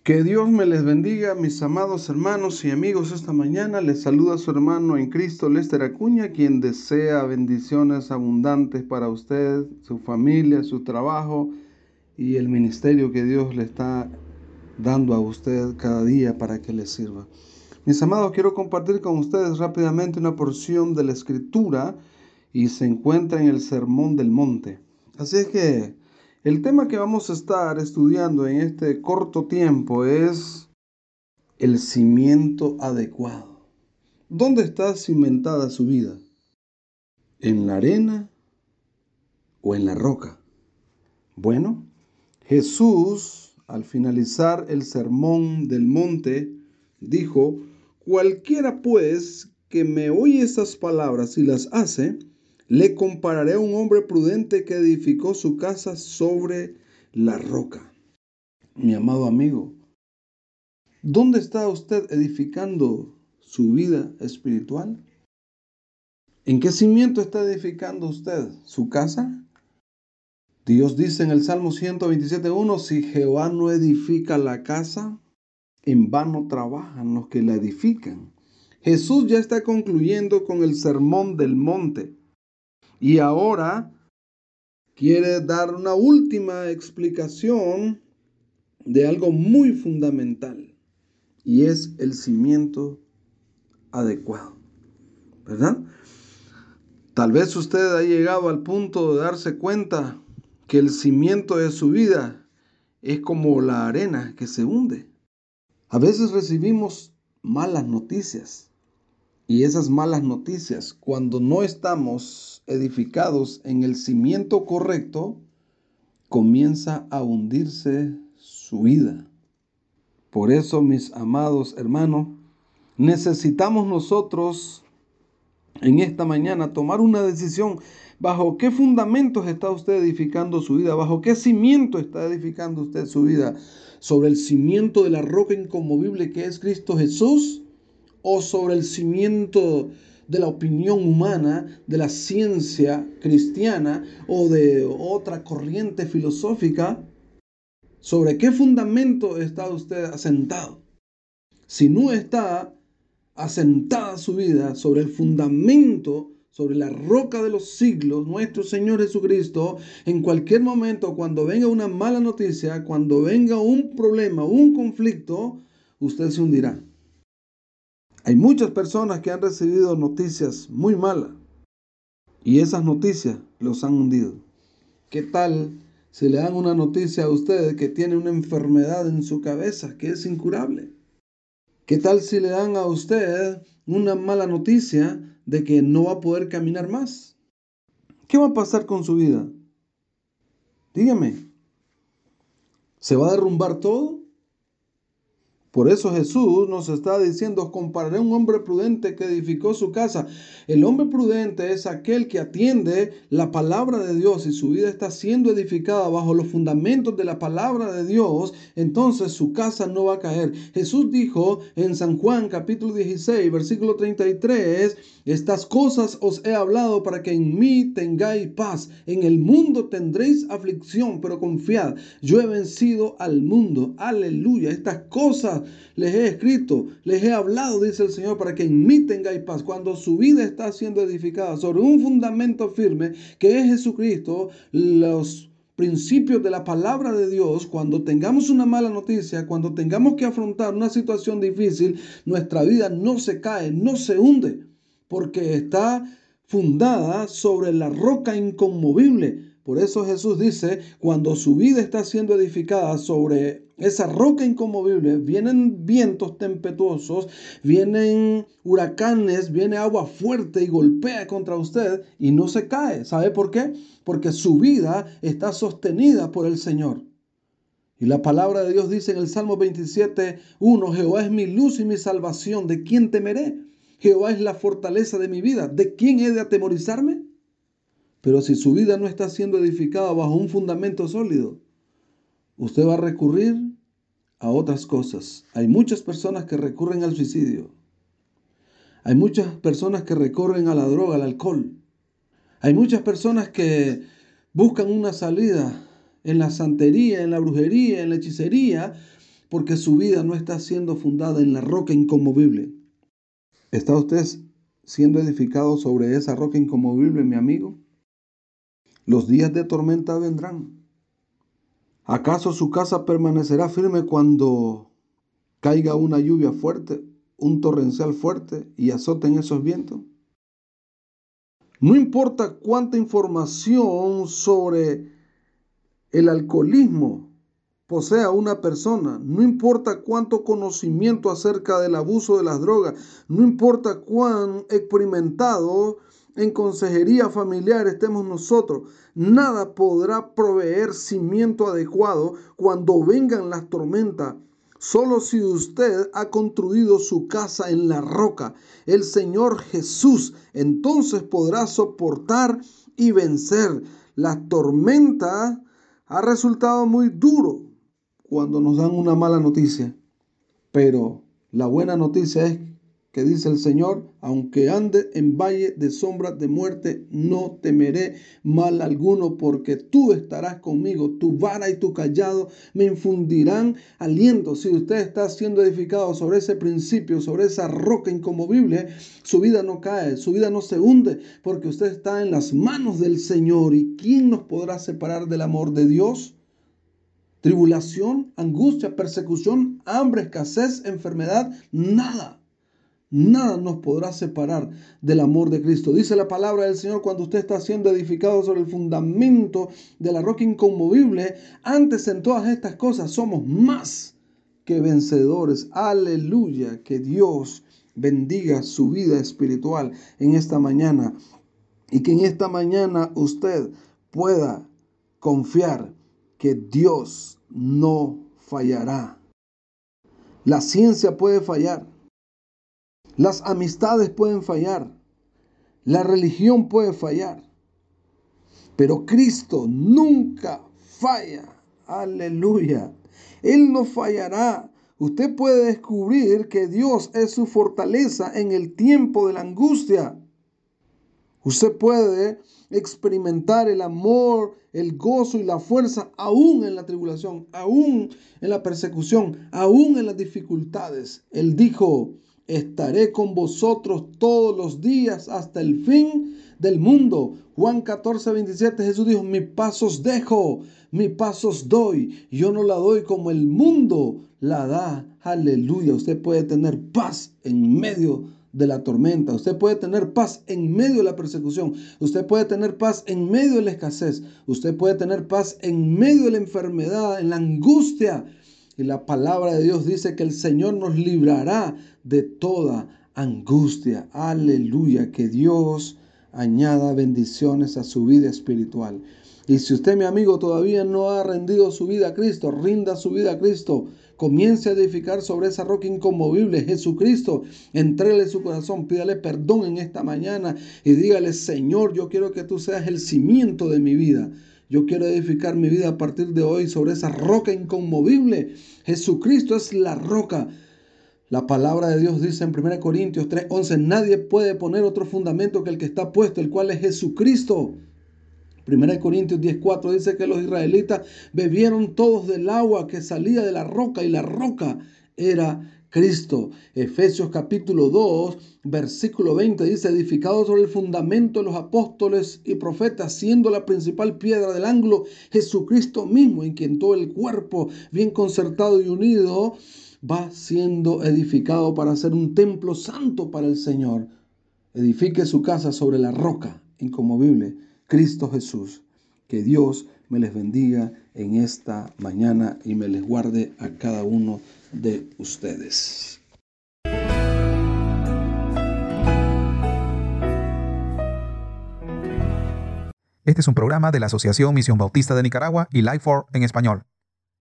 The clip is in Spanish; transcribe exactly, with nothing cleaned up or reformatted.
Que Dios me les bendiga, mis amados hermanos y amigos. Esta mañana les saluda su hermano en Cristo, Lester Acuña, quien desea bendiciones abundantes para usted, su familia, su trabajo y el ministerio que Dios le está dando a usted cada día para que le sirva. Mis amados, quiero compartir con ustedes rápidamente una porción de la Escritura y se encuentra en el Sermón del Monte. Así es que el tema que vamos a estar estudiando en este corto tiempo es el cimiento adecuado. ¿Dónde está cimentada su vida? ¿En la arena o en la roca? Bueno, Jesús, al finalizar el Sermón del Monte, dijo: cualquiera pues que me oye estas palabras y las hace, le compararé a un hombre prudente que edificó su casa sobre la roca. Mi amado amigo, ¿dónde está usted edificando su vida espiritual? ¿En qué cimiento está edificando usted su casa? Dios dice en el Salmo ciento veintisiete uno, si Jehová no edifica la casa, en vano trabajan los que la edifican. Jesús ya está concluyendo con el Sermón del Monte y ahora quiere dar una última explicación de algo muy fundamental, y es el cimiento adecuado, ¿verdad? Tal vez usted ha llegado al punto de darse cuenta que el cimiento de su vida es como la arena que se hunde. A veces recibimos malas noticias, y esas malas noticias, cuando no estamos edificados en el cimiento correcto, comienza a hundirse su vida. Por eso, mis amados hermanos, necesitamos nosotros en esta mañana tomar una decisión. ¿Bajo qué fundamentos está usted edificando su vida? ¿Bajo qué cimiento está edificando usted su vida? ¿Sobre el cimiento de la roca inconmovible que es Cristo Jesús? ¿O sobre el cimiento de la opinión humana, de la ciencia cristiana o de otra corriente filosófica? ¿Sobre qué fundamento está usted asentado? Si no está asentada su vida sobre el fundamento, sobre la roca de los siglos, nuestro Señor Jesucristo, en cualquier momento, cuando venga una mala noticia, cuando venga un problema, un conflicto, usted se hundirá. Hay muchas personas que han recibido noticias muy malas y esas noticias los han hundido. ¿Qué tal si le dan una noticia a usted que tiene una enfermedad en su cabeza que es incurable? ¿Qué tal si le dan a usted una mala noticia de que no va a poder caminar más? ¿Qué va a pasar con su vida? Dígame, ¿se va a derrumbar todo? Por eso Jesús nos está diciendo: compararé a un hombre prudente que edificó su casa. El hombre prudente es aquel que atiende la palabra de Dios, y su vida está siendo edificada bajo los fundamentos de la palabra de Dios. Entonces su casa no va a caer. Jesús dijo en San Juan capítulo dieciséis, versículo treinta y tres: estas cosas os he hablado para que en mí tengáis paz. En el mundo tendréis aflicción, pero confiad, yo he vencido al mundo. Aleluya. Estas cosas les he escrito, les he hablado, dice el Señor, para que en mí tengáis paz. Cuando su vida está siendo edificada sobre un fundamento firme que es Jesucristo, los principios de la palabra de Dios, cuando tengamos una mala noticia, cuando tengamos que afrontar una situación difícil, nuestra vida no se cae, no se hunde, porque está fundada sobre la roca inconmovible. Por eso Jesús dice, cuando su vida está siendo edificada sobre esa roca inconmovible, vienen vientos tempestuosos, vienen huracanes, viene agua fuerte y golpea contra usted y no se cae. ¿Sabe por qué? Porque su vida está sostenida por el Señor. Y la palabra de Dios dice en el Salmo veintisiete uno, Jehová es mi luz y mi salvación, ¿de quién temeré? Jehová es la fortaleza de mi vida, ¿de quién he de atemorizarme? Pero si su vida no está siendo edificada bajo un fundamento sólido, usted va a recurrir a otras cosas. Hay muchas personas que recurren al suicidio. Hay muchas personas que recurren a la droga, al alcohol. Hay muchas personas que buscan una salida en la santería, en la brujería, en la hechicería, porque su vida no está siendo fundada en la roca inconmovible. ¿Está usted siendo edificado sobre esa roca inconmovible, mi amigo? Los días de tormenta vendrán. ¿Acaso su casa permanecerá firme cuando caiga una lluvia fuerte, un torrencial fuerte y azoten esos vientos? No importa cuánta información sobre el alcoholismo posea una persona, no importa cuánto conocimiento acerca del abuso de las drogas, no importa cuán experimentados en consejería familiar estemos nosotros, nada podrá proveer cimiento adecuado cuando vengan las tormentas. Solo si usted ha construido su casa en la roca, el Señor Jesús, entonces podrá soportar y vencer. Las tormentas ha resultado muy duro cuando nos dan una mala noticia, pero la buena noticia es que dice el Señor: aunque ande en valle de sombra de muerte, no temeré mal alguno, porque tú estarás conmigo, tu vara y tu cayado me infundirán aliento. Si usted está siendo edificado sobre ese principio, sobre esa roca inconmovible, su vida no cae, su vida no se hunde, porque usted está en las manos del Señor. ¿Y quién nos podrá separar del amor de Dios? Tribulación, angustia, persecución, hambre, escasez, enfermedad, nada. Nada nos podrá separar del amor de Cristo. Dice la palabra del Señor: cuando usted está siendo edificado sobre el fundamento de la roca inconmovible, antes en todas estas cosas somos más que vencedores. Aleluya. Que Dios bendiga su vida espiritual en esta mañana, y que en esta mañana usted pueda confiar que Dios no fallará. La ciencia puede fallar. Las amistades pueden fallar. La religión puede fallar. Pero Cristo nunca falla. Aleluya. Él no fallará. Usted puede descubrir que Dios es su fortaleza en el tiempo de la angustia. Usted puede experimentar el amor, el gozo y la fuerza aún en la tribulación, aún en la persecución, aún en las dificultades. Él dijo: estaré con vosotros todos los días hasta el fin del mundo. Juan catorce, veintisiete, Jesús dijo: mi paz os dejo, mi paz os doy. Yo no la doy como el mundo la da. Aleluya. Usted puede tener paz en medio de la tormenta. Usted puede tener paz en medio de la persecución. Usted puede tener paz en medio de la escasez. Usted puede tener paz en medio de la enfermedad, en la angustia. Y la palabra de Dios dice que el Señor nos librará de toda angustia. Aleluya. Que Dios añada bendiciones a su vida espiritual. Y si usted, mi amigo, todavía no ha rendido su vida a Cristo, rinda su vida a Cristo. Comience a edificar sobre esa roca inconmovible, Jesucristo. Entrégale su corazón, pídale perdón en esta mañana y dígale: Señor, yo quiero que tú seas el cimiento de mi vida. Yo quiero edificar mi vida a partir de hoy sobre esa roca inconmovible. Jesucristo es la roca. La palabra de Dios dice en primera Corintios tres, once, nadie puede poner otro fundamento que el que está puesto, el cual es Jesucristo. primera Corintios diez, cuatro dice que los israelitas bebieron todos del agua que salía de la roca, y la roca era Cristo. Efesios capítulo dos, versículo veinte dice: edificado sobre el fundamento de los apóstoles y profetas, siendo la principal piedra del ángulo Jesucristo mismo, en quien todo el cuerpo, bien concertado y unido, va siendo edificado para ser un templo santo para el Señor. Edifique su casa sobre la roca inconmovible, Cristo Jesús. Que Dios me les bendiga en esta mañana y me les guarde a cada uno de ustedes. Este es un programa de la Asociación Misión Bautista de Nicaragua y Life for en español.